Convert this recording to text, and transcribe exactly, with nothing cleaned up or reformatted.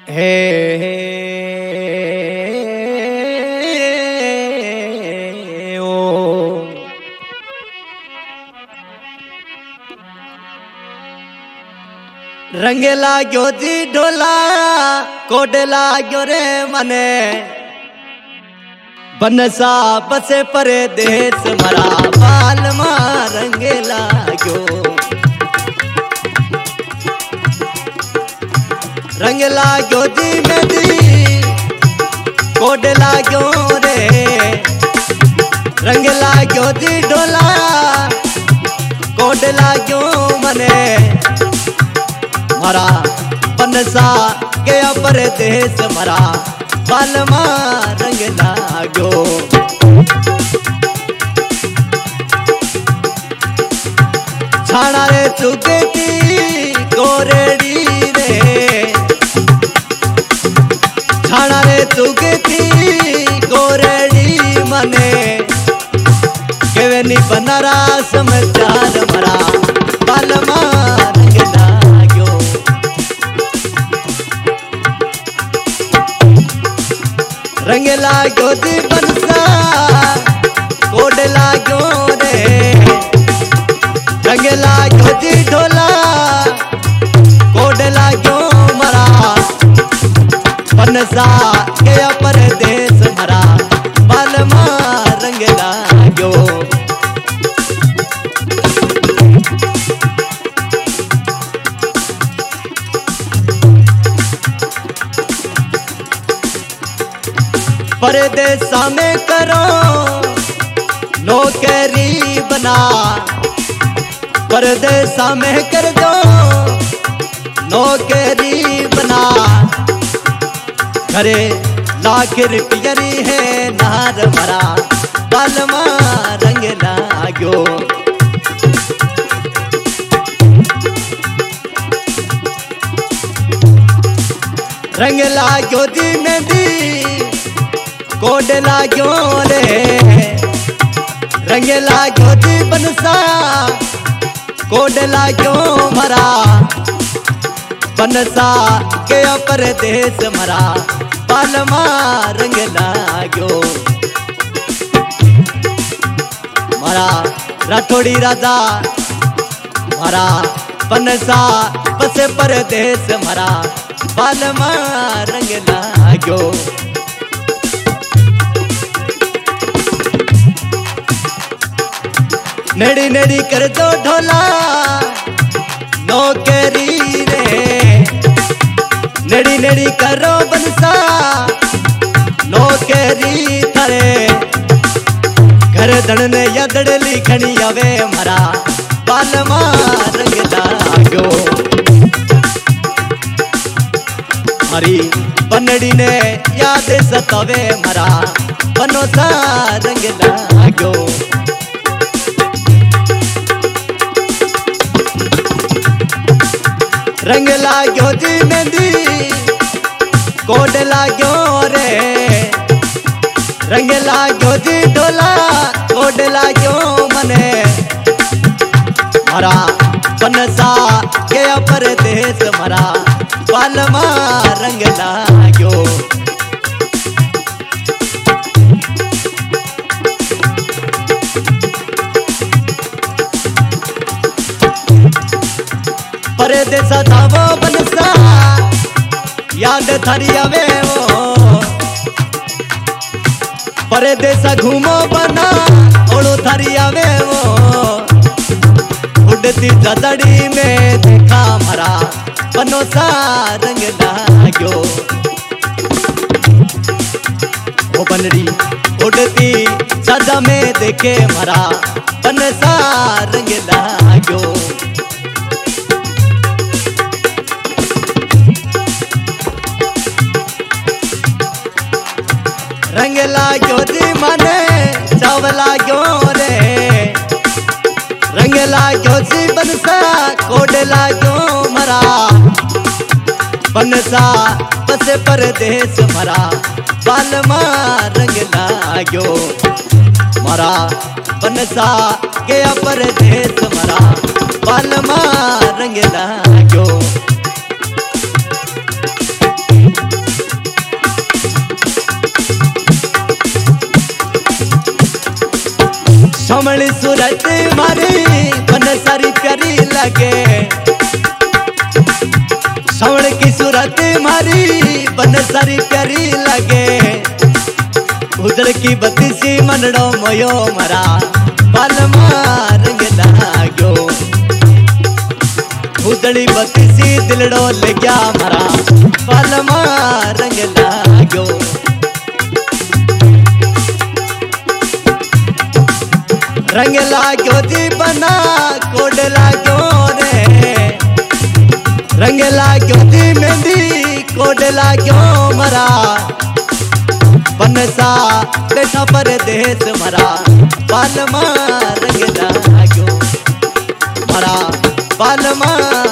हे ओ रंग लाग्यो जी ढोला कोड लाग्यो रे मने बनसा बसे परे देश मरा बाल मा रंग लाग्यो रंग लाग्यो जी मेदी कोड लाग्यो रे रंग लाग्यो जी ढोला कोड लाग्यो मने मरा बनसा के अपर देश मरा बालमा रंग लाग्यो छाना रे चुगती गोरेड़ी रे छाना रे चुगती गोरेड़ी मने केवे नी बनरा समाचार मरा बालमा रंग लाग्यो रंग लाग्यो जी बनसा कोड लाग्यो रे रंग लाग्यो जी ढोला कोड लाग्यो मरा बनसा के अपर देश मरा बालमा रंग लाग्यो परदेसा में करो नौकरी बना परदेसा में कर दो नौकरी बना घरे लाख रुपयरी है नार मरा बालमा रंग लाग्यो रंग लाग्यो जी मेहंदी कोड लाग्यो रे रंग लाग्यो जी बनसा कोड लाग्यो मरा बनसा के अपर देश मरा बालमा रंग लाग्यो मरा राठौड़ी राजा मरा बनसा बसे परदेश मरा बालमा रंग लाग्यो नेड़ी नेड़ी कर दो ढोला नौकरी रे नेड़ी नेड़ी करो बनसा नौकरी थारे घर धन ने यदड़ लिखनी आवे मरा बालमा रंग लाग्यो हरी बनड़ी ने याद सतावे मरा बनोसा रंग लाग्यो रंग लाग्यो जी मेहंदी कोड लाग्यो रे रंग लाग्यो जी ढोला कोड लाग्यो मने मरा बनसा के अपर देश मरा बालमा रंग लाग्यो परदेसा धावो बनसा याद थारी आवे वो परदेसा घूमो बना ओड़ो थारी आवे वो उड़ती जदड़ी में देखा मरा बनोसा रंग लाग्यो ओ बनरी उड़ती सजा में देखे मरा बनसा रंग लाग्यो रंग लाग्यो जी मने चाव लाग्यो रे रंग लाग्यो जी बनसा कोड लाग्यो मरा बनसा बसे परदेश मरा बालमा रंग लाग्यो मरा बनसा के अपर देश मरा बालमा रंग लाग्यो सूरत मारी बन सारी प्यारी लगे, सावण की सूरत मारी बन सारी प्यारी लगे। उजड़ की बत्ती सी मनड़ो मोयो मरा बालमा रंग लाग्यो, उजड़ी बत्ती सी दिलड़ो ले गया मरा बालमा रंग लाग्यो। रंग लाग्यो जी बना कोड लाग्यो रे, रंग लाग्यो जी मेहंदी कोड लाग्यो मरा। बनसा बैठा परदेस मरा बालमा रंग लाग्यो, मरा बालमा